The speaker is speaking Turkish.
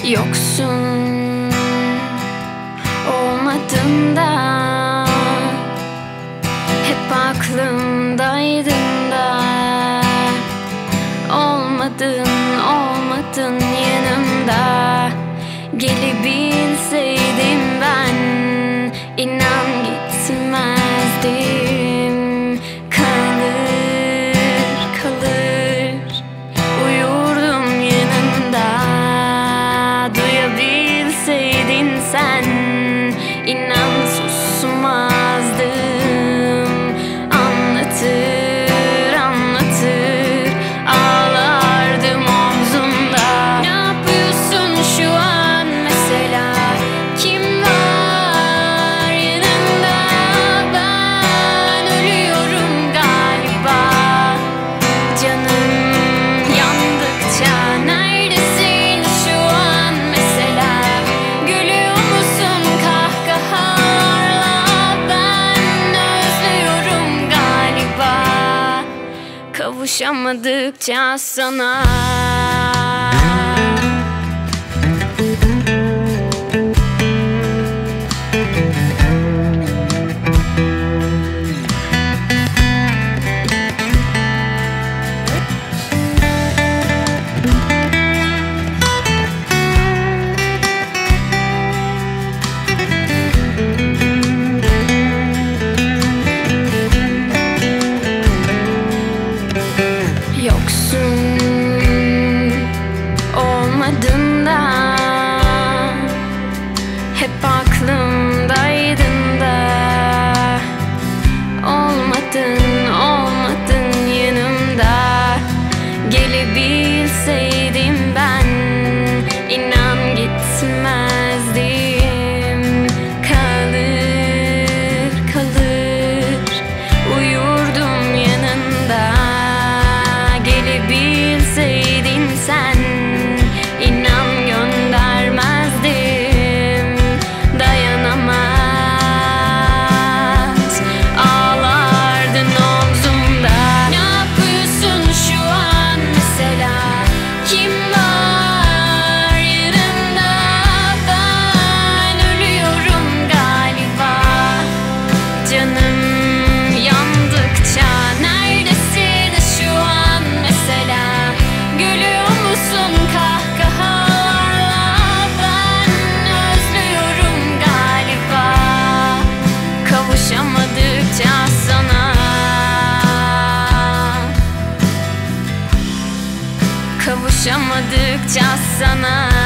Yoksun olmadın da hep aklımdaydın da olmadın yanımda. Gelebilseydim ben inan gitmezdim. Kalır uyurdum yanında. Duyabilseydin sen inan susmazdım. Anlatır ağlardım omzumda. Ne yapıyorsun şu an mesela? Kim var yanında? Ben ölüyorum galiba. Canım yandıkça neredesin şu an mesela? Gülüyor musun kahkahalarla? Ben özlüyorum galiba. Kavuşamadıkça sana. Yoksun olmadın da hep aklımdaydın da olmadın yanımda. Gelebilseydim ben inan gitmezdim. Kalır uyurdum yanında. Gelebilseydin sen inan göndermezdim. Dayanamaz ağlardın omzumda. Ne yapıyorsun şu an mesela? Kim var yanında? Ben ölüyorum galiba. Canım yandıkça neredesin şu an mesela? Gülüyor musun kahkahalarla? Ben özlüyorum galiba. Kavuşamadıkça sana. Kavuşamadıkça sana.